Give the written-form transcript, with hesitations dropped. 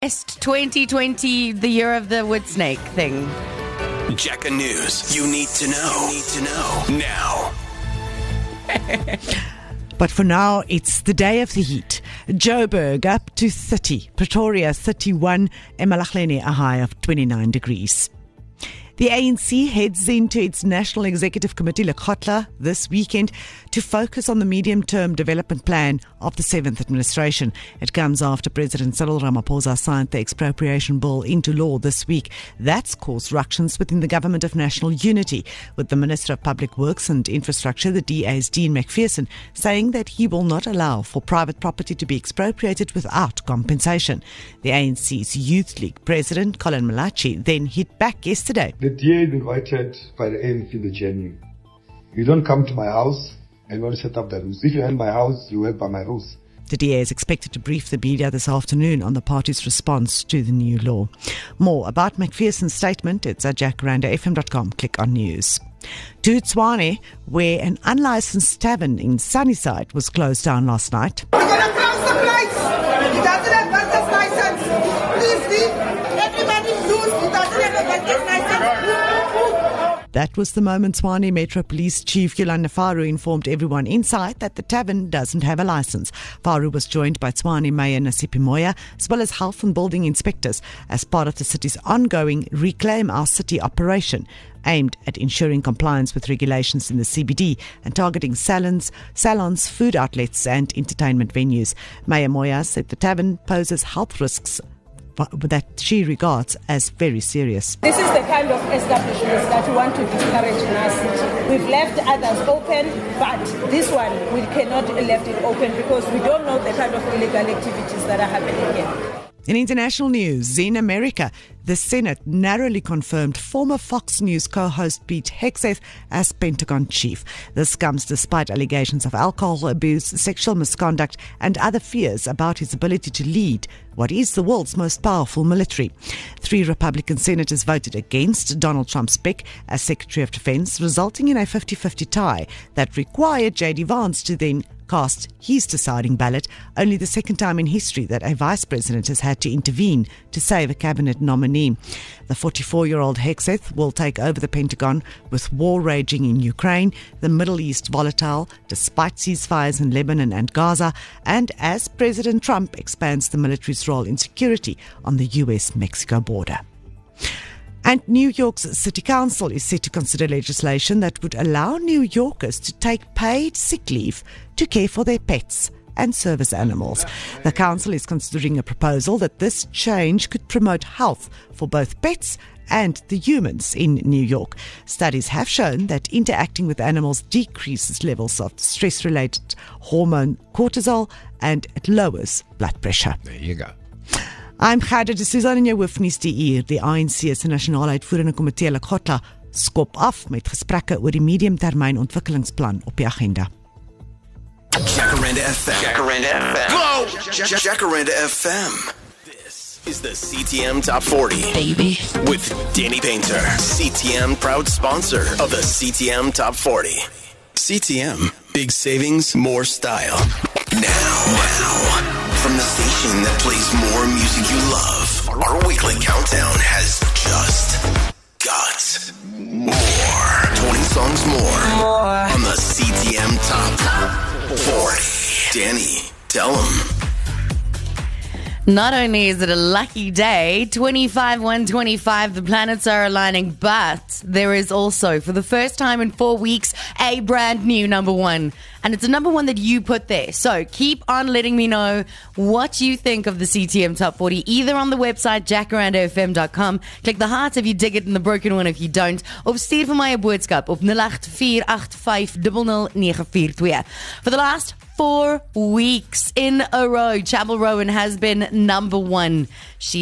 Best 2020, the year of the wood snake thing. Jacka News. You need to know. Now. But for now, it's the day of the heat. Joburg up to 30, Pretoria 31, eMalahleni a high of 29 degrees. The ANC heads into its National Executive Committee, Lekgotla, this weekend to focus on the medium-term development plan of the 7th administration. It comes after President Cyril Ramaphosa signed the expropriation bill into law this week. That's caused ructions within the Government of National Unity, with the Minister of Public Works and Infrastructure, the DA's Dean McPherson, saying that he will not allow for private property to be expropriated without compensation. The ANC's Youth League President, Colin Malachi, then hit back yesterday. The DA is invited by the ANC in the journey. You don't come to my house and you want to set up the rules. If you enter my house, you work by my rules. The DA is expected to brief the media this afternoon on the party's response to the new law. More about McPherson's statement, it's at jackarandafm.com. Click on news. To Tshwane, where an unlicensed tavern in Sunnyside was closed down last night. We're going to close the place. He doesn't have business license. Please leave. Everybody lose. He doesn't have a business license. That was the moment Tshwane Metro Police Chief Yolanda Faru informed everyone inside that the tavern doesn't have a license. Faru was joined by Tshwane Mayor Nasipi Moya, as well as health and building inspectors, as part of the city's ongoing Reclaim Our City operation, aimed at ensuring compliance with regulations in the CBD and targeting salons, food outlets and entertainment venues. Mayor Moya said the tavern poses health risks that she regards as very serious. This is the kind of establishments that we want to discourage in our city. We've left others open, but this one, we cannot left it open because we don't know the kind of illegal activities that are happening here. In international news, in America, the Senate narrowly confirmed former Fox News co-host Pete Hegseth as Pentagon chief. This comes despite allegations of alcohol abuse, sexual misconduct, and other fears about his ability to lead what is the world's most powerful military. 3 Republican senators voted against Donald Trump's pick as Secretary of Defense, resulting in a 50-50 tie that required J.D. Vance to then cast his deciding ballot, only the second time in history that a vice president has had to intervene to save a cabinet nominee. The 44-year-old Hegseth will take over the Pentagon with war raging in Ukraine, the Middle East volatile despite ceasefires in Lebanon and Gaza, and as President Trump expands the military's role in security on the US-Mexico border. And New York's City Council is set to consider legislation that would allow New Yorkers to take paid sick leave to care for their pets and service animals. The council is considering a proposal that this change could promote health for both pets and the humans in New York. Studies have shown that interacting with animals decreases levels of stress-related hormone cortisol and it lowers blood pressure. There you go. I'm Khadra de Suzan in jou hoofnuus die uur. Die ANC se nasionale uitvoerende komitee Lekgotla skop af met gesprekke oor die mediumtermyn ontwikkelingsplan op die agenda. Jackaranda FM. Whoa! Jackaranda FM. This is the CTM Top 40. Baby. With Danny Painter. CTM, proud sponsor of the CTM Top 40. CTM, big savings, more style. Now. From the station that plays more music you love, our weekly countdown has just got more. 20 songs more on the CTM Top 40. Danny, tell them. Not only is it a lucky day, 25-125, the planets are aligning, but there is also, for the first time in 4 weeks, a brand new number one. And it's a number one that you put there. So keep on letting me know what you think of the CTM Top 40, either on the website, jackarandafm.com. Click the heart if you dig it and the broken one if you don't. Of stuur vir my 'n boodskap op 084885000942. For the last 4 weeks in a row, Chapel Rowan has been number one. She